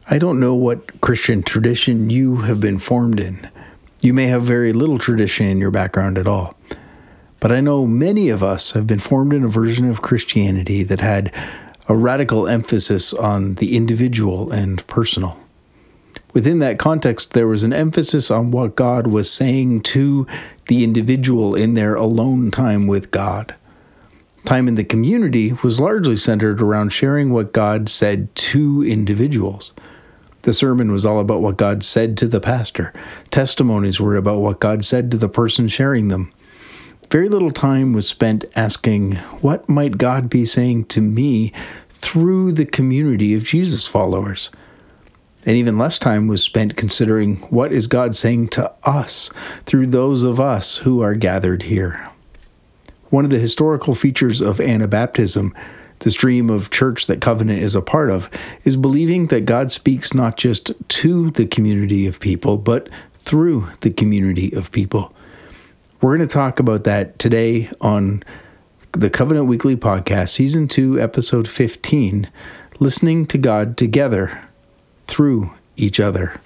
I don't know what Christian tradition you have been formed in. You may have very little tradition in your background at all. But I know many of us have been formed in a version of Christianity that had a radical emphasis on the individual and personal. Within that context, there was an emphasis on what God was saying to the individual in their alone time with God. Time in the community was largely centered around sharing what God said to individuals. The sermon was all about what God said to the pastor. Testimonies were about what God said to the person sharing them. Very little time was spent asking, what might God be saying to me through the community of Jesus followers? And even less time was spent considering, what is God saying to us through those of us who are gathered here? One of the historical features of Anabaptism, the stream of church that Covenant is a part of, is believing that God speaks not just to the community of people, but through the community of people. We're going to talk about that today on the Covenant Weekly Podcast, Season 2, Episode 15, Listening to God Together Through Each Other.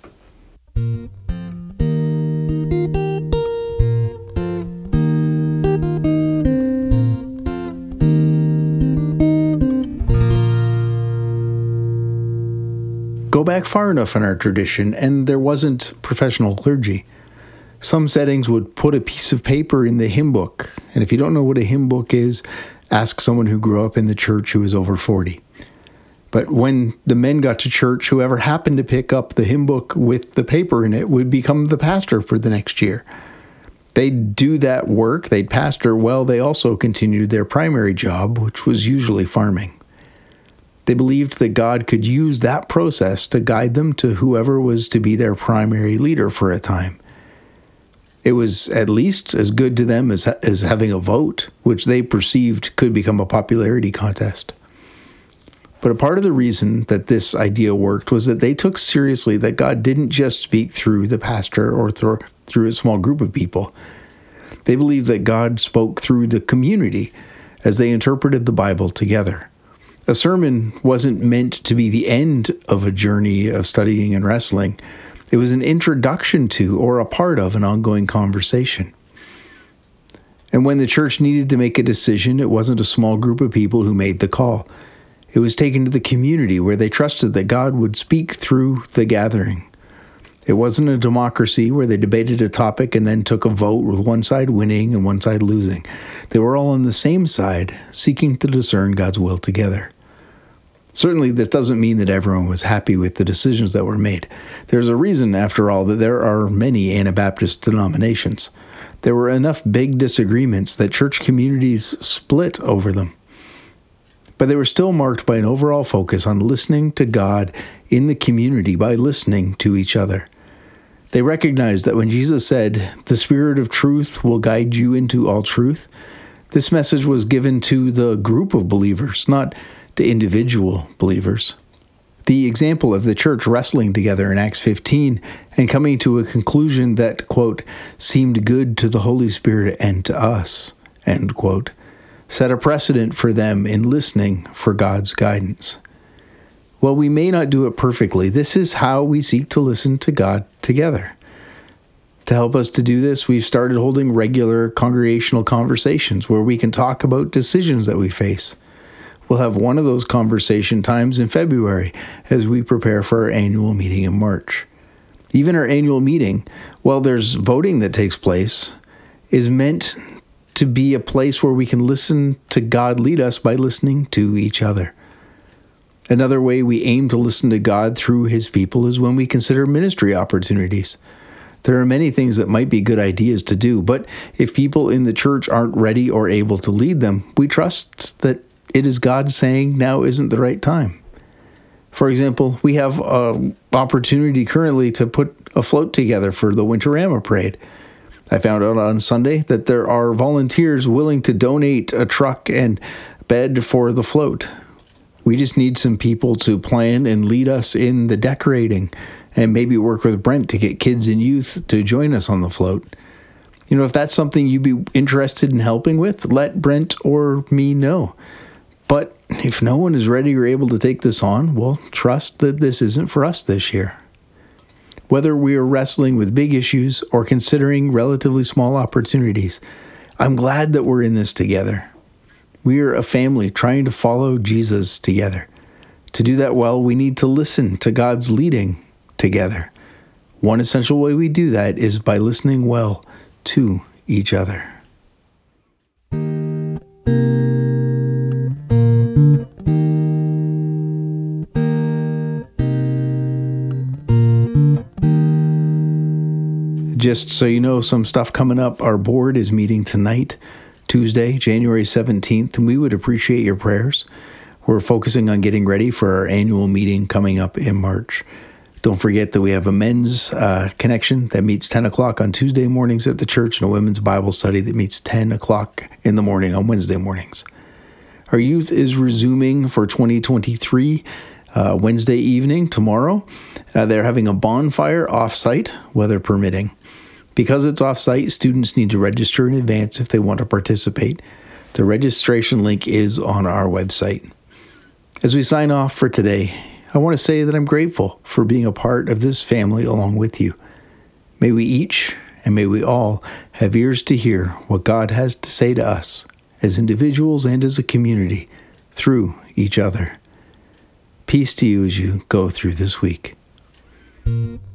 Go back far enough in our tradition, and there wasn't professional clergy. Some settings would put a piece of paper in the hymn book, and if you don't know what a hymn book is, ask someone who grew up in the church who is over 40. But when the men got to church, whoever happened to pick up the hymn book with the paper in it would become the pastor for the next year. They'd do that work, they'd pastor, while they also continued their primary job, which was usually farming. They believed that God could use that process to guide them to whoever was to be their primary leader for a time. It was at least as good to them as having a vote, which they perceived could become a popularity contest. But a part of the reason that this idea worked was that they took seriously that God didn't just speak through the pastor or through a small group of people. They believed that God spoke through the community as they interpreted the Bible together. A sermon wasn't meant to be the end of a journey of studying and wrestling. It was an introduction to or a part of an ongoing conversation. And when the church needed to make a decision, it wasn't a small group of people who made the call. It was taken to the community where they trusted that God would speak through the gathering. It wasn't a democracy where they debated a topic and then took a vote with one side winning and one side losing. They were all on the same side, seeking to discern God's will together. Certainly, this doesn't mean that everyone was happy with the decisions that were made. There's a reason, after all, that there are many Anabaptist denominations. There were enough big disagreements that church communities split over them. But they were still marked by an overall focus on listening to God in the community by listening to each other. They recognized that when Jesus said, "The Spirit of truth will guide you into all truth," this message was given to the group of believers, not the individual believers. The example of the church wrestling together in Acts 15 and coming to a conclusion that, quote, seemed good to the Holy Spirit and to us, end quote, set a precedent for them in listening for God's guidance. While we may not do it perfectly, this is how we seek to listen to God together. To help us to do this, we've started holding regular congregational conversations where we can talk about decisions that we face. We'll have one of those conversation times in February as we prepare for our annual meeting in March. Even our annual meeting, while there's voting that takes place, is meant to be a place where we can listen to God lead us by listening to each other. Another way we aim to listen to God through His people is when we consider ministry opportunities. There are many things that might be good ideas to do, but if people in the church aren't ready or able to lead them, we trust that it is God saying now isn't the right time. For example, we have an opportunity currently to put a float together for the Winterama Parade. I found out on Sunday that there are volunteers willing to donate a truck and bed for the float. We just need some people to plan and lead us in the decorating and maybe work with Brent to get kids and youth to join us on the float. You know, if that's something you'd be interested in helping with, let Brent or me know. But if no one is ready or able to take this on, well, trust that this isn't for us this year. Whether we are wrestling with big issues or considering relatively small opportunities, I'm glad that we're in this together. We are a family trying to follow Jesus together. To do that well, we need to listen to God's leading together. One essential way we do that is by listening well to each other. Just so you know, some stuff coming up. Our board is meeting tonight, Tuesday, January 17th, and we would appreciate your prayers. We're focusing on getting ready for our annual meeting coming up in March. Don't forget that we have a men's connection that meets 10 o'clock on Tuesday mornings at the church and a women's Bible study that meets 10 o'clock in the morning on Wednesday mornings. Our youth is resuming for 2023 Wednesday evening, tomorrow. They're having a bonfire off-site, weather permitting. Because it's off-site, students need to register in advance if they want to participate. The registration link is on our website. As we sign off for today, I want to say that I'm grateful for being a part of this family along with you. May we each, and may we all, have ears to hear what God has to say to us as individuals and as a community through each other. Peace to you as you go through this week.